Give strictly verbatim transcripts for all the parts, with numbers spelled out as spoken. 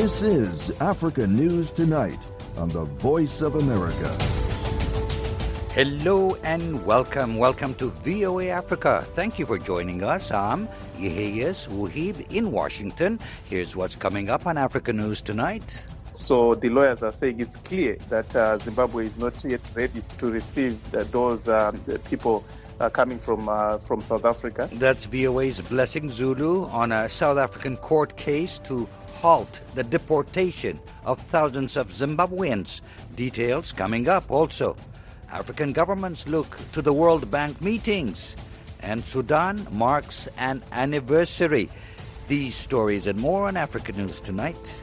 This is Africa News Tonight on the Voice of America. Hello and welcome. Welcome to V O A Africa. Thank you for joining us. I'm Yeheyes Wuhib in Washington. Here's what's coming up on Africa News Tonight. So the lawyers are saying it's clear that uh, Zimbabwe is not yet ready to receive uh, those um, people uh, coming from uh, from South Africa. That's V O A's Blessing Zulu on a South African court case to halt the deportation of thousands of Zimbabweans. Details coming up also. African governments look to the World Bank meetings, and Sudan marks an anniversary. These stories and more on Africa News Tonight.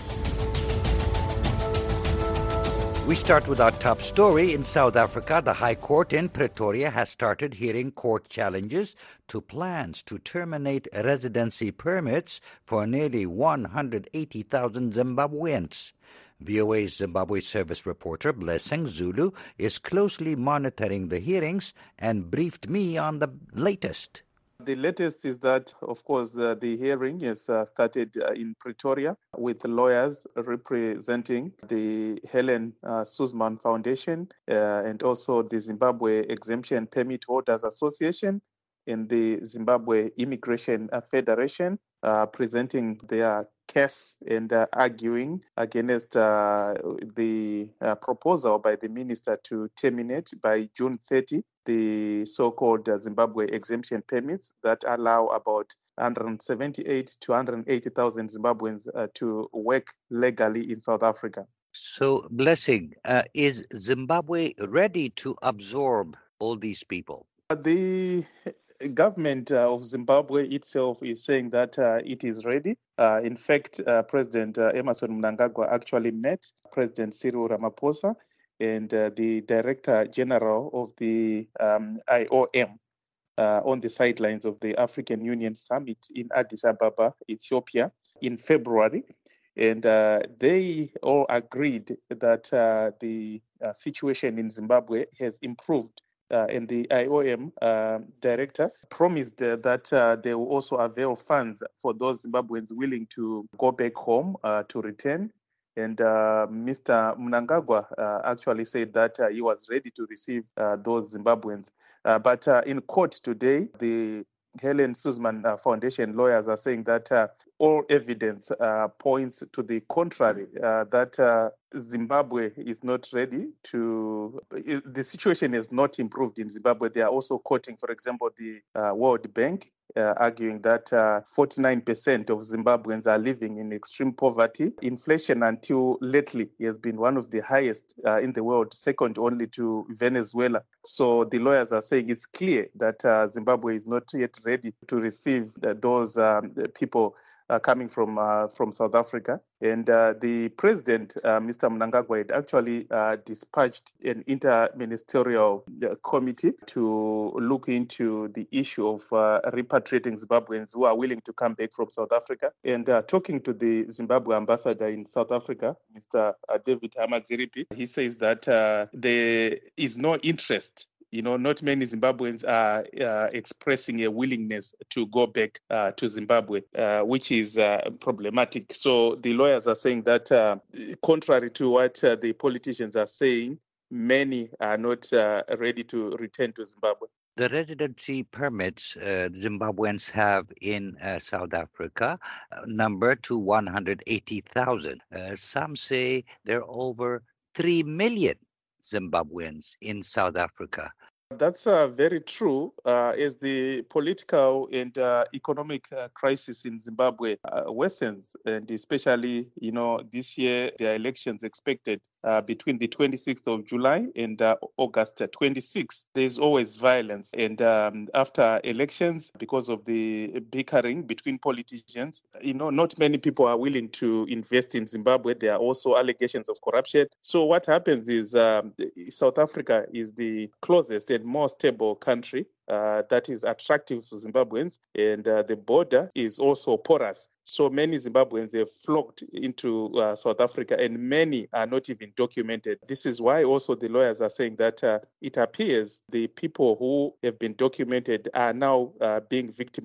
We start with our top story. In South Africa, the High Court in Pretoria has started hearing court challenges to plans to terminate residency permits for nearly one hundred eighty thousand Zimbabweans. V O A's Zimbabwe service reporter Blessing Zulu is closely monitoring the hearings and briefed me on the latest. The latest is that, of course, uh, the hearing has uh, started uh, in Pretoria with lawyers representing the Helen uh, Suzman Foundation uh, and also the Zimbabwe Exemption Permit Holders Association and the Zimbabwe Immigration Federation, uh, presenting their case and uh, arguing against uh, the uh, proposal by the minister to terminate by June thirtieth the so-called uh, Zimbabwe exemption permits that allow about one hundred seventy-eight to one hundred eighty thousand Zimbabweans uh, to work legally in South Africa. So, Blessing, uh, is Zimbabwe ready to absorb all these people? The government uh, of Zimbabwe itself is saying that uh, it is ready. Uh, in fact, uh, President uh, Emmerson Mnangagwa actually met President Cyril Ramaphosa and uh, the Director General of the um, I O M uh, on the sidelines of the African Union Summit in Addis Ababa, Ethiopia, in February. And uh, they all agreed that uh, the uh, situation in Zimbabwe has improved. Uh, and the I O M uh, director promised uh, that uh, they will also avail funds for those Zimbabweans willing to go back home uh, to return. And uh, Mister Mnangagwa uh, actually said that uh, he was ready to receive uh, those Zimbabweans. Uh, but uh, in court today, the Helen Suzman uh, Foundation lawyers are saying that uh, all evidence uh, points to the contrary, uh, that uh, Zimbabwe is not ready to, the situation has not improved in Zimbabwe. They are also quoting, for example, the uh, World Bank, uh, arguing that uh, forty-nine percent of Zimbabweans are living in extreme poverty. Inflation until lately has been one of the highest uh, in the world, second only to Venezuela. So the lawyers are saying it's clear that uh, Zimbabwe is not yet ready to receive uh, those um, people Uh, coming from uh, from South Africa. And uh, the president, uh, Mister Mnangagwa, had actually uh, dispatched an inter-ministerial uh, committee to look into the issue of uh, repatriating Zimbabweans who are willing to come back from South Africa. And uh, talking to the Zimbabwe ambassador in South Africa, Mister David Hamadziripi, he says that uh, there is no interest. You know, not many Zimbabweans are uh, expressing a willingness to go back uh, to Zimbabwe, uh, which is uh, problematic. So the lawyers are saying that, uh, contrary to what uh, the politicians are saying, many are not uh, ready to return to Zimbabwe. The residency permits uh, Zimbabweans have in uh, South Africa uh, number to one hundred eighty thousand. Uh, some say there are over three million Zimbabweans in South Africa. That's uh, very true. Uh, as the political and uh, economic uh, crisis in Zimbabwe uh, worsens, and especially, you know, this year, there are elections expected uh, between the twenty-sixth of July and uh, August twenty-sixth. There's always violence. And um, after elections, because of the bickering between politicians, you know, not many people are willing to invest in Zimbabwe. There are also allegations of corruption. So what happens is um, South Africa is the closest and more stable country uh, that is attractive to Zimbabweans, and uh, the border is also porous. So many Zimbabweans have flocked into uh, South Africa, and many are not even documented. This is why also the lawyers are saying that uh, it appears the people who have been documented are now uh, being victimized.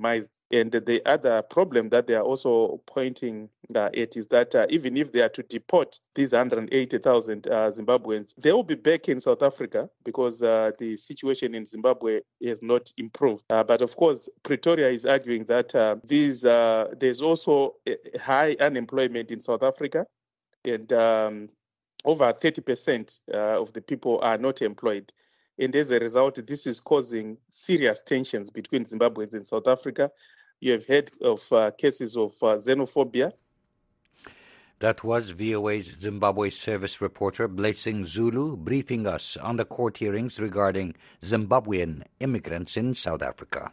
And the other problem that they are also pointing uh, at is that uh, even if they are to deport these one hundred eighty thousand uh, Zimbabweans, they will be back in South Africa because uh, the situation in Zimbabwe has not improved. Uh, but of course, Pretoria is arguing that uh, these uh, there's also high unemployment in South Africa, and um, over thirty percent uh, of the people are not employed. And as a result, this is causing serious tensions between Zimbabweans and South Africa. You have heard of uh, cases of uh, xenophobia. That was V O A's Zimbabwe service reporter Blessing Zulu briefing us on the court hearings regarding Zimbabwean immigrants in South Africa.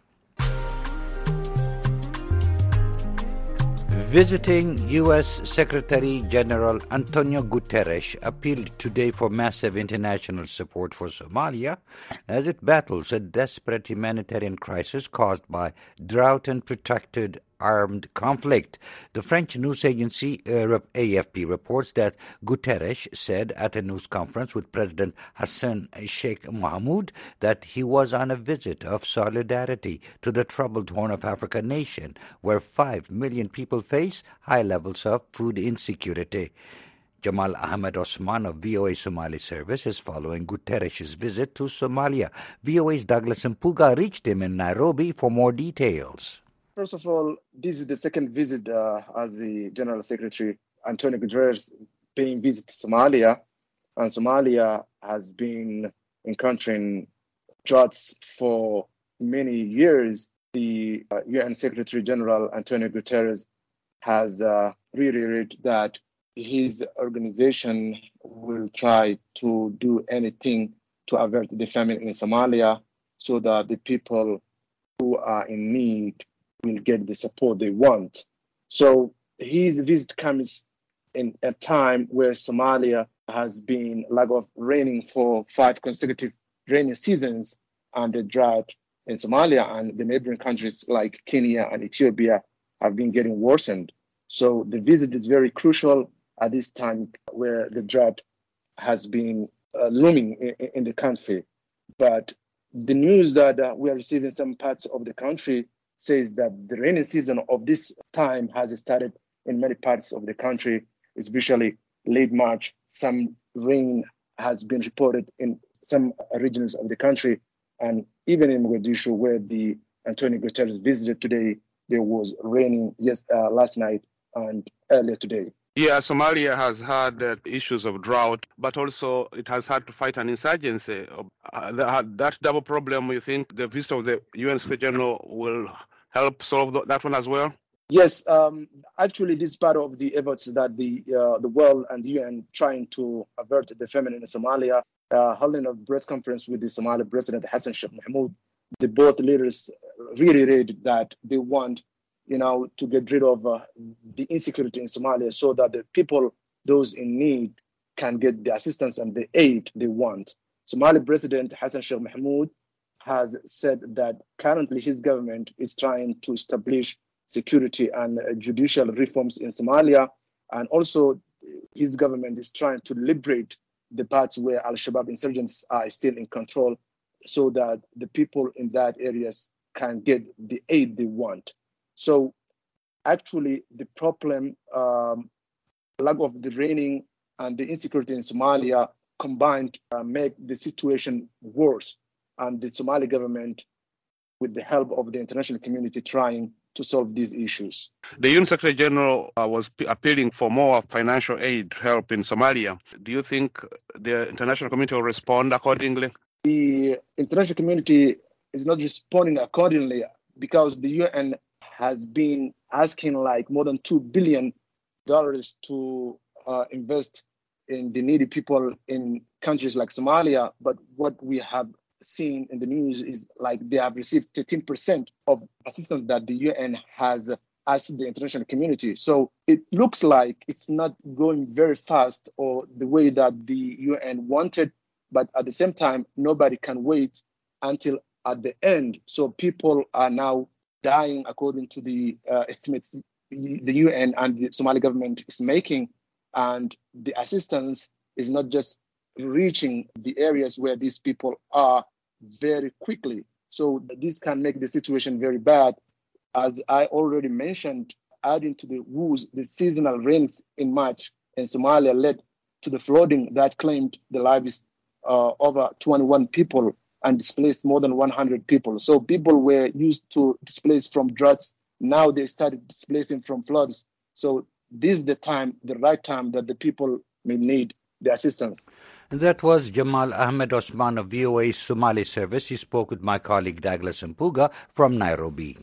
Visiting U S Secretary General Antonio Guterres appealed today for massive international support for Somalia as it battles a desperate humanitarian crisis caused by drought and protracted armed conflict. The French news agency uh, A F P reports that Guterres said at a news conference with President Hassan Sheikh Mohamud that he was on a visit of solidarity to the troubled Horn of Africa nation, where five million people face high levels of food insecurity. Jamal Ahmed Osman of V O A Somali Service is following Guterres' visit to Somalia. V O A's Douglas Mpuga reached him in Nairobi for more details. First of all, this is the second visit uh, as the General Secretary Antonio Guterres paying visit to Somalia, and Somalia has been encountering droughts for many years. The uh, U N Secretary General Antonio Guterres has uh, reiterated that his organization will try to do anything to avert the famine in Somalia so that the people who are in need will get the support they want. So his visit comes in a time where Somalia has been lack of raining for five consecutive rainy seasons, and the drought in Somalia and the neighboring countries like Kenya and Ethiopia have been getting worsened. So the visit is very crucial at this time where the drought has been uh, looming in, in the country. But the news that uh, we are receiving in some parts of the country says that the rainy season of this time has started in many parts of the country, especially late March. Some rain has been reported in some regions of the country, and even in Mogadishu, where the Antonio Guterres visited today, there was raining yes uh, last night and earlier today. Yeah, Somalia has had uh, issues of drought, but also it has had to fight an insurgency. Uh, that, that double problem, you think the visit of the U N Secretary General will help solve th- that one as well? Yes, um, actually, this is part of the efforts that the uh, the world and the U N trying to avert the famine in Somalia. Uh, holding a press conference with the Somali President Hassan Sheikh Mohamud, the both leaders reiterated that they want, you know, to get rid of uh, the insecurity in Somalia so that the people, those in need, can get the assistance and the aid they want. Somali President Hassan Sheikh Mohamud has said that currently his government is trying to establish security and uh, judicial reforms in Somalia, and also his government is trying to liberate the parts where Al-Shabaab insurgents are still in control so that the people in that areas can get the aid they want. So actually the problem, um, lack of the raining and the insecurity in Somalia combined uh, make the situation worse. And the Somali government, with the help of the international community, trying to solve these issues. The U N Secretary General uh, was p- appealing for more financial aid help in Somalia. Do you think the international community will respond accordingly? The international community is not responding accordingly because the U N has been asking like more than two billion dollars to uh, invest in the needy people in countries like Somalia. But what we have seen in the news is like they have received thirteen percent of assistance that the U N has asked the international community. So it looks like it's not going very fast or the way that the U N wanted, but at the same time, nobody can wait until at the end. So people are now dying according to the uh, estimates the U N and the Somali government is making, and the assistance is not just reaching the areas where these people are very quickly. So this can make the situation very bad. As I already mentioned, adding to the woes, the seasonal rains in March in Somalia led to the flooding that claimed the lives uh, over twenty-one people and displaced more than one hundred people. So people were used to displaced from droughts. Now they started displacing from floods. So this is the time, the right time that the people may need the assistance. That was Jamal Ahmed Osman of V O A's Somali service. He spoke with my colleague Douglas Mpuga from Nairobi.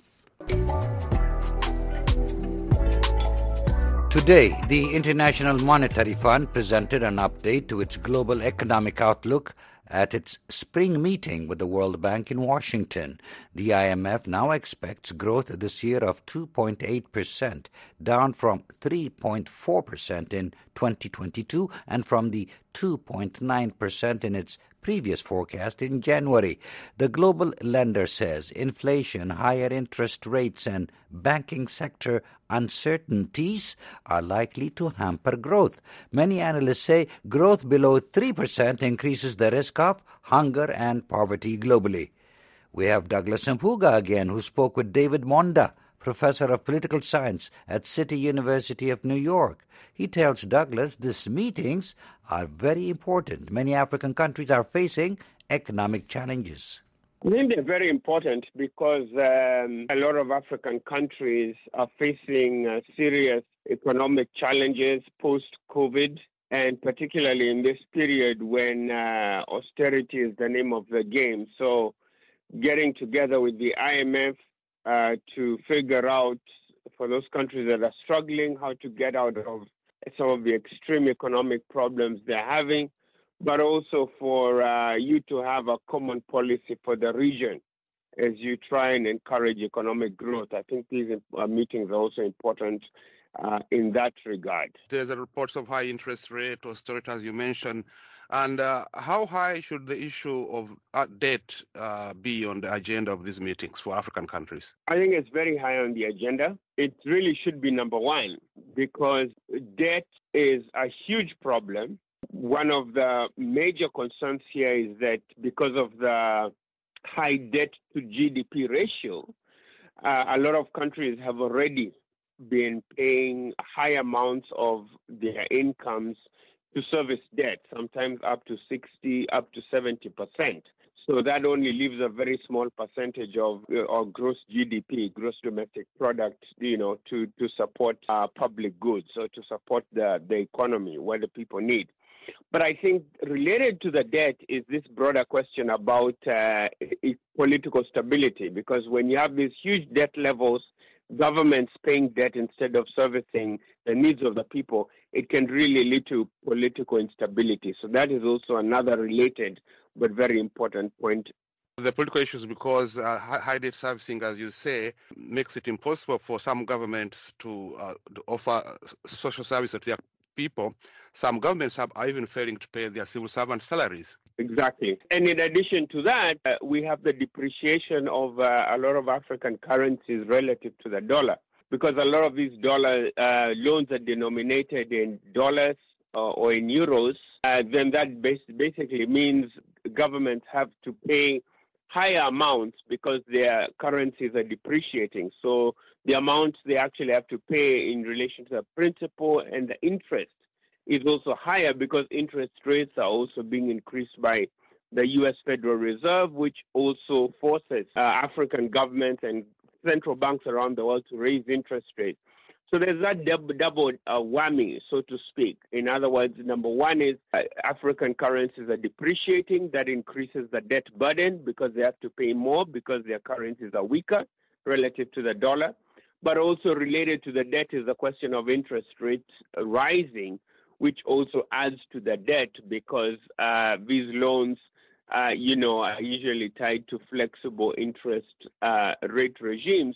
Today, the International Monetary Fund presented an update to its global economic outlook at its spring meeting with the World Bank in Washington. The I M F now expects growth this year of two point eight percent, down from three point four percent in twenty twenty-two and from the two point nine percent in its previous forecast in January. The global lender says inflation, higher interest rates, and banking sector uncertainties are likely to hamper growth. Many analysts say growth below three percent increases the risk of hunger and poverty globally. We have Douglas Mpuga again, who spoke with David Monda, professor of political science at City University of New York. He tells Douglas these meetings are very important. Many African countries are facing economic challenges. I think they're very important because um, a lot of African countries are facing uh, serious economic challenges post-COVID, and particularly in this period when uh, austerity is the name of the game. So getting together with the I M F uh, to figure out, for those countries that are struggling, how to get out of some of the extreme economic problems they're having, but also for uh, you to have a common policy for the region as you try and encourage economic growth. I think these uh, meetings are also important uh, in that regard. There's a reports of high interest rate, austerity, as you mentioned. And uh, how high should the issue of uh, debt uh, be on the agenda of these meetings for African countries? I think it's very high on the agenda. It really should be number one because debt is a huge problem. One of the major concerns here is that because of the high debt to G D P ratio, uh, a lot of countries have already been paying high amounts of their incomes to service debt, sometimes up to sixty, up to seventy percent. So that only leaves a very small percentage of uh, gross G D P, gross domestic product, you know, to, to support uh, public goods or to support the, the economy, what the people need. But I think related to the debt is this broader question about uh, political stability, because when you have these huge debt levels, governments paying debt instead of servicing the needs of the people, it can really lead to political instability. So that is also another related but very important point. The political issues, because uh, high debt servicing, as you say, makes it impossible for some governments to, uh, to offer social services to their people. Some governments are even failing to pay their civil servant salaries. Exactly. And in addition to that, uh, we have the depreciation of uh, a lot of African currencies relative to the dollar, because a lot of these dollar uh, loans are denominated in dollars uh, or in euros. Uh, then that bas- basically means governments have to pay higher amounts because their currencies are depreciating. So the amounts they actually have to pay in relation to the principal and the interest is also higher because interest rates are also being increased by the U S Federal Reserve, which also forces uh, African governments and central banks around the world to raise interest rates. So there's that dub- double uh, whammy, so to speak. In other words, number one is uh, African currencies are depreciating. That increases the debt burden because they have to pay more because their currencies are weaker relative to the dollar. But also related to the debt is the question of interest rates rising, which also adds to the debt because uh, these loans, uh, you know, are usually tied to flexible interest uh, rate regimes.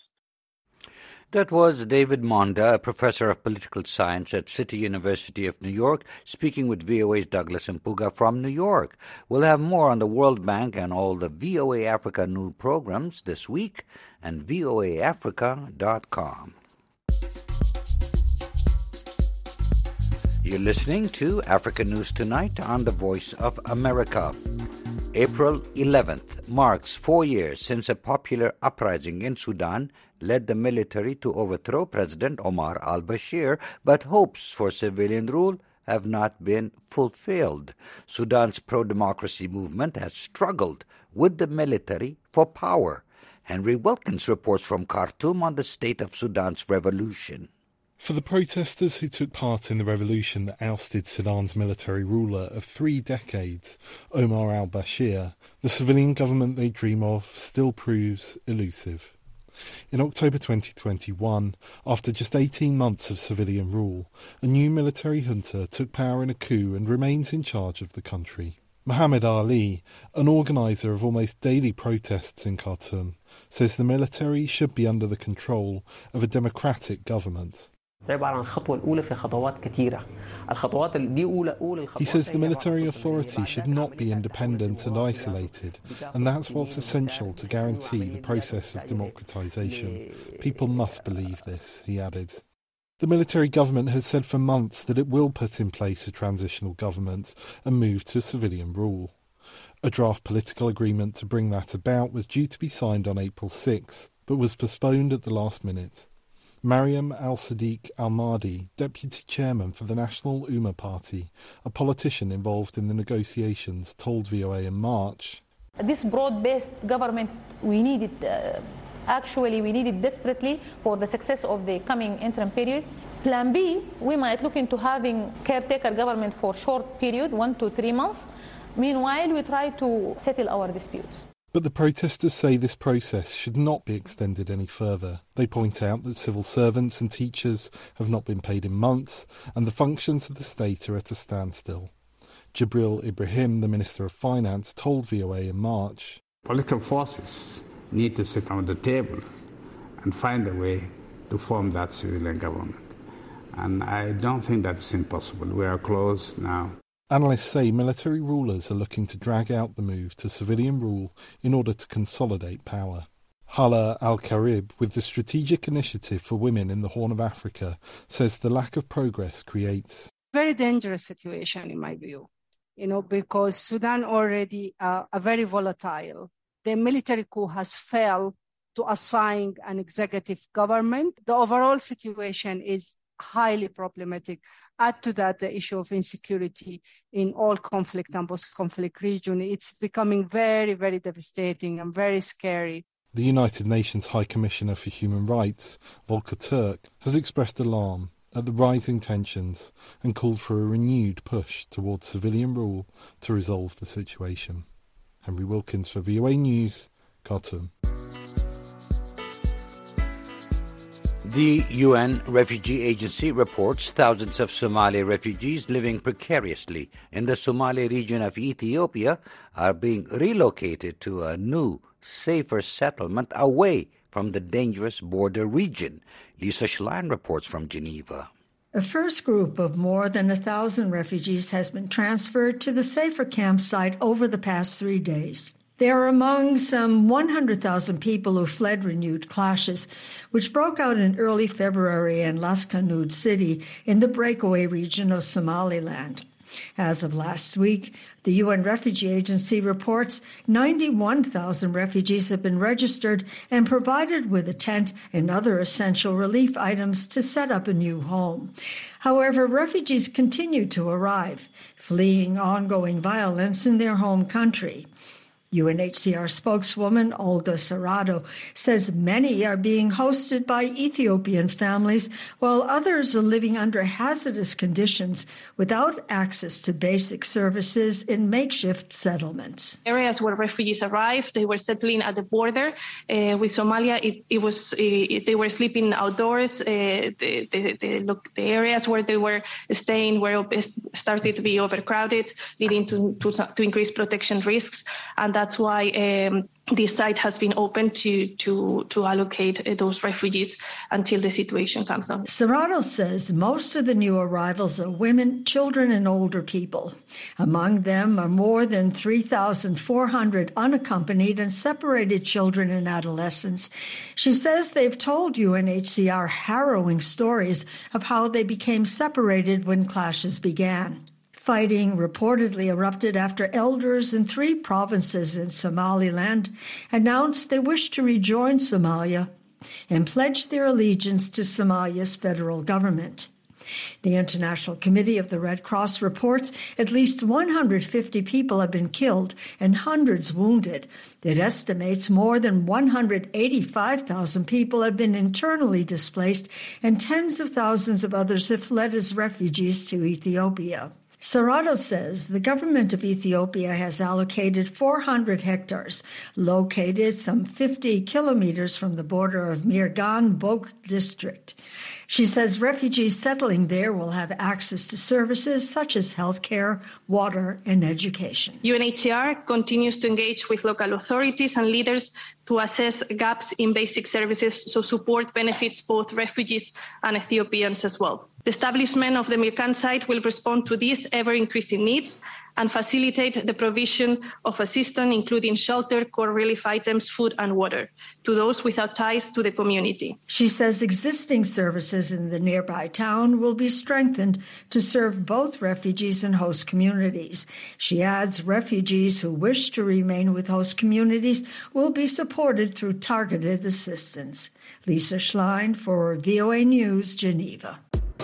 That was David Monda, a professor of political science at City University of New York, speaking with V O A's Douglas Mpuga from New York. We'll have more on the World Bank and all the V O A Africa new programs this week and V O A Africa dot com. You're listening to Africa News Tonight on the Voice of America. April eleventh marks four years since a popular uprising in Sudan led the military to overthrow President Omar al-Bashir, but hopes for civilian rule have not been fulfilled. Sudan's pro-democracy movement has struggled with the military for power. Henry Wilkins reports from Khartoum on the state of Sudan's revolution. For the protesters who took part in the revolution that ousted Sudan's military ruler of three decades, Omar al-Bashir, the civilian government they dream of still proves elusive. In October twenty twenty-one, after just eighteen months of civilian rule, a new military junta took power in a coup and remains in charge of the country. Muhammad Ali, an organiser of almost daily protests in Khartoum, says the military should be under the control of a democratic government. He says the military authority should not be independent and isolated, and that's what's essential to guarantee the process of democratisation. People must believe this, he added. The military government has said for months that it will put in place a transitional government and move to civilian rule. A draft political agreement to bring that about was due to be signed on April sixth, but was postponed at the last minute. Mariam al-Sadiq al-Mahdi, deputy chairman for the National Umma Party, a politician involved in the negotiations, told V O A in March. This broad-based government, we need it, uh, actually we need it desperately for the success of the coming interim period. Plan B, we might look into having caretaker government for short period, one to three months. Meanwhile, we try to settle our disputes. But the protesters say this process should not be extended any further. They point out that civil servants and teachers have not been paid in months, and the functions of the state are at a standstill. Jibril Ibrahim, the Minister of Finance, told V O A in March. Political forces need to sit on the table and find a way to form that civilian government. And I don't think that's impossible. We are close now. Analysts say military rulers are looking to drag out the move to civilian rule in order to consolidate power. Hala Al-Karib, with the Strategic Initiative for Women in the Horn of Africa, says the lack of progress creates a very dangerous situation, in my view, you know, because Sudan already uh, are very volatile. The military coup has failed to assign an executive government. The overall situation is highly problematic. Add to that the issue of insecurity in all conflict and post-conflict region. It's becoming very, very devastating and very scary. The United Nations High Commissioner for Human Rights, Volker Turk, has expressed alarm at the rising tensions and called for a renewed push towards civilian rule to resolve the situation. Henry Wilkins for V O A News, Khartoum. The U N Refugee Agency reports thousands of Somali refugees living precariously in the Somali region of Ethiopia are being relocated to a new, safer settlement away from the dangerous border region. Lisa Schlein reports from Geneva. A first group of more than a thousand refugees has been transferred to the safer campsite over the past three days. They are among some one hundred thousand people who fled renewed clashes, which broke out in early February in Las Kanud city in the breakaway region of Somaliland. As of last week, the U N Refugee Agency reports ninety-one thousand refugees have been registered and provided with a tent and other essential relief items to set up a new home. However, refugees continue to arrive, fleeing ongoing violence in their home country. U N H C R spokeswoman Olga Sarado says many are being hosted by Ethiopian families, while others are living under hazardous conditions without access to basic services in makeshift settlements. Areas where refugees arrived, they were settling at the border uh, with Somalia. It, it was uh, they were sleeping outdoors. Uh, the, the, the, look, the areas where they were staying were started to be overcrowded, leading to, to, to increased protection risks, and that That's why um, this site has been open to to to allocate uh, those refugees until the situation comes down. Serrato says most of the new arrivals are women, children, and older people. Among them are more than three thousand four hundred unaccompanied and separated children and adolescents. She says they've told U N H C R harrowing stories of how they became separated when clashes began. Fighting reportedly erupted after elders in three provinces in Somaliland announced they wished to rejoin Somalia and pledged their allegiance to Somalia's federal government. The International Committee of the Red Cross reports at least one hundred fifty people have been killed and hundreds wounded. It estimates more than one hundred eighty-five thousand people have been internally displaced and tens of thousands of others have fled as refugees to Ethiopia. Sarado says the government of Ethiopia has allocated four hundred hectares, located some fifty kilometers from the border of Mirgan Bok district. She says refugees settling there will have access to services such as health care, water, and education. U N H C R continues to engage with local authorities and leaders to assess gaps in basic services so support benefits both refugees and Ethiopians as well. The establishment of the Mirkan site will respond to these ever-increasing needs and facilitate the provision of assistance, including shelter, core relief items, food and water, to those without ties to the community. She says existing services in the nearby town will be strengthened to serve both refugees and host communities. She adds refugees who wish to remain with host communities will be supported through targeted assistance. Lisa Schlein for V O A News, Geneva.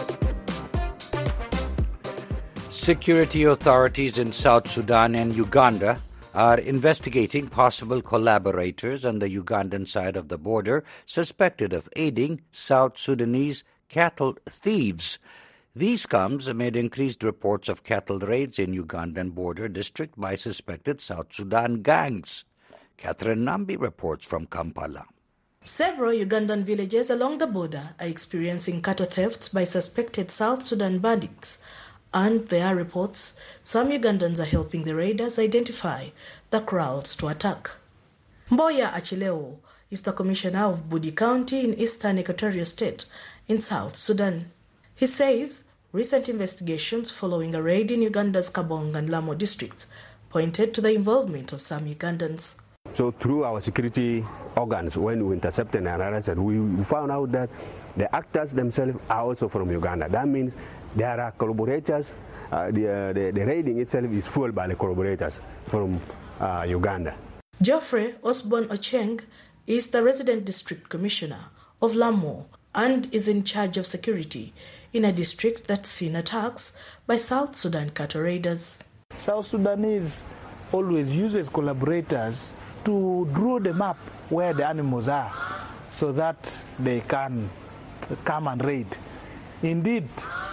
Security authorities in South Sudan and Uganda are investigating possible collaborators on the Ugandan side of the border suspected of aiding South Sudanese cattle thieves. These comes amid increased reports of cattle raids in Ugandan border district by suspected South Sudan gangs. Catherine Nambi reports from Kampala. Several Ugandan villages along the border are experiencing cattle thefts by suspected South Sudan bandits. And there are reports some Ugandans are helping the raiders identify the kraals to attack. Mboya Achileo is the commissioner of Budi County in eastern Equatorial State in South Sudan. He says recent investigations following a raid in Uganda's Kabong and Lamo districts pointed to the involvement of some Ugandans. So through our security organs, when we intercepted and arrested, we found out that the actors themselves are also from Uganda. That means there are collaborators. Uh, the, uh, the, the raiding itself is fueled by the collaborators from uh, Uganda. Geoffrey Osborne Ocheng is the resident district commissioner of Lamo and is in charge of security in a district that's seen attacks by South Sudan cattle raiders. South Sudanese always uses collaborators to draw the map where the animals are so that they can come and raid. Indeed,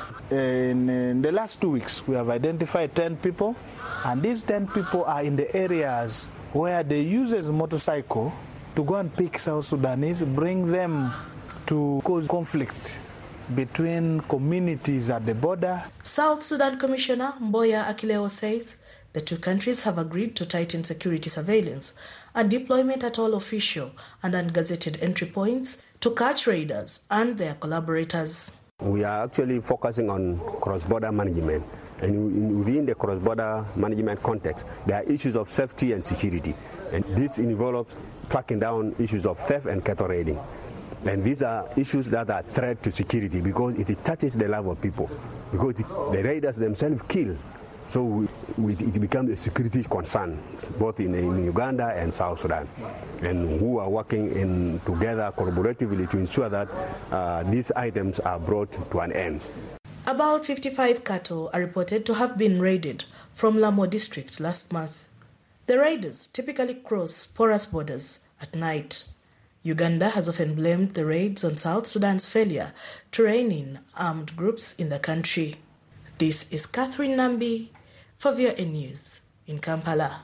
in, in the last two weeks, we have identified ten people, and these ten people are in the areas where they use motorcycle to go and pick South Sudanese, bring them to cause conflict between communities at the border. South Sudan Commissioner Mboya Achileo says the two countries have agreed to tighten security surveillance and deployment at all official and ungazetted entry points to catch raiders and their collaborators. We are actually focusing on cross-border management, and within the cross-border management context, there are issues of safety and security, and this involves tracking down issues of theft and cattle raiding. And these are issues that are a threat to security because it touches the life of people, because the raiders themselves kill. So we, we, it becomes a security concern, both in, in Uganda and South Sudan, and who are working in together collaboratively to ensure that uh, these items are brought to an end. About fifty-five cattle are reported to have been raided from Lamo district last month. The raiders typically cross porous borders at night. Uganda has often blamed the raids on South Sudan's failure to rein in armed groups in the country. This is Catherine Nambi for V O A News in Kampala.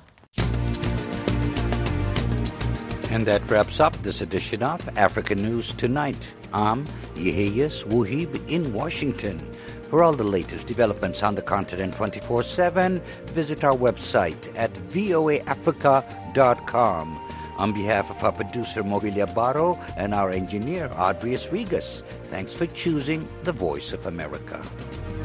And that wraps up this edition of African News Tonight. I'm Yeheyas Wuhib in Washington. For all the latest developments on the continent twenty-four seven, visit our website at voa africa dot com. On behalf of our producer Mobilia Barro and our engineer Adrius Regas, thanks for choosing the Voice of America.